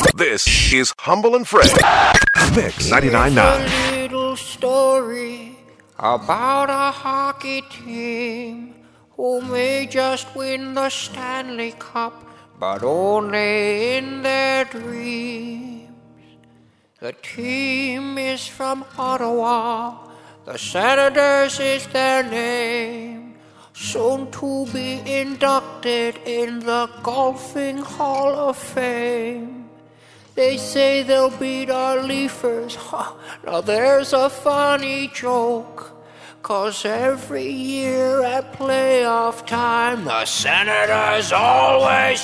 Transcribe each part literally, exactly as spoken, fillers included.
This is Humble and Fred. Mix ninety-nine point nine. Here's a little story about a hockey team who may just win the Stanley Cup, but only in their dreams. The team is from Ottawa, the Senators is their name, soon to be inducted in the Golfing Hall of Fame. They say they'll beat our Leafers. Now there's a funny joke, 'cause every year at playoff time, the Senators always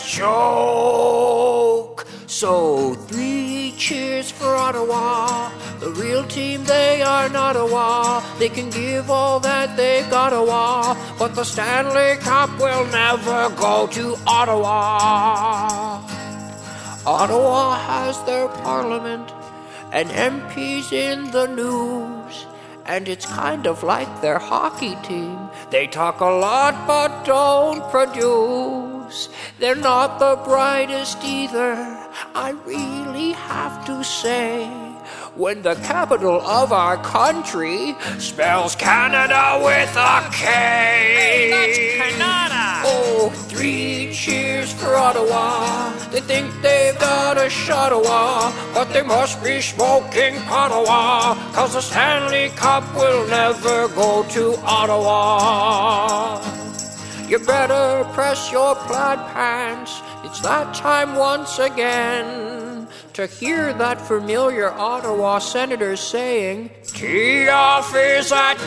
choke. So three cheers for Ottawa, the real team, they are not Ottawa. They can give all that they got, Ottawa, but the Stanley Cup will never go to Ottawa. Ottawa has their parliament and M Ps in the news, and it's kind of like their hockey team. They talk a lot but don't produce. They're not the brightest either, I really have to say, when the capital of our country spells Canada with a K. Hey, that's Canada! Oh, three cheers for Ottawa. They think they've got a shot, Ottawa, but they must be smoking Ottawa, 'cause the Stanley Cup will never go to Ottawa. You better press your plaid pants, it's that time once again, to hear that familiar Ottawa Senators saying, "Tee off is at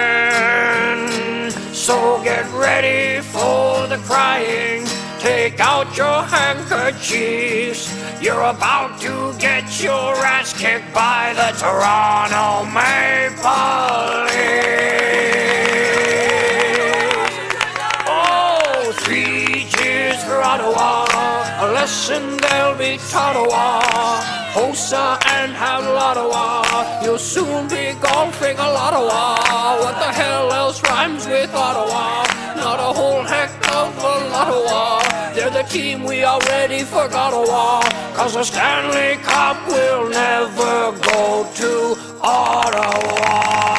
ten, so get ready for the crying. Take out your handkerchiefs, you're about to get your ass kicked by the Toronto Maple Leafs." Oh, three cheers for Ottawa, a lesson they'll be taught, Ottawa. Hosa and have Ottawa, you'll soon be golfing a lot, Ottawa. What the hell else rhymes with Ottawa? Not a whole heck of a lot, Ottawa. They're the team we already forgot, Ottawa, 'cause the Stanley Cup will never go to Ottawa.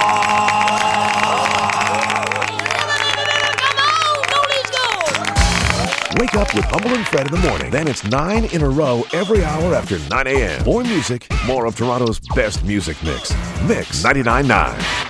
Wake up with Humble and Fred in the morning. Then it's nine in a row every hour after nine a.m. More music, more of Toronto's best music mix. Mix ninety-nine point nine.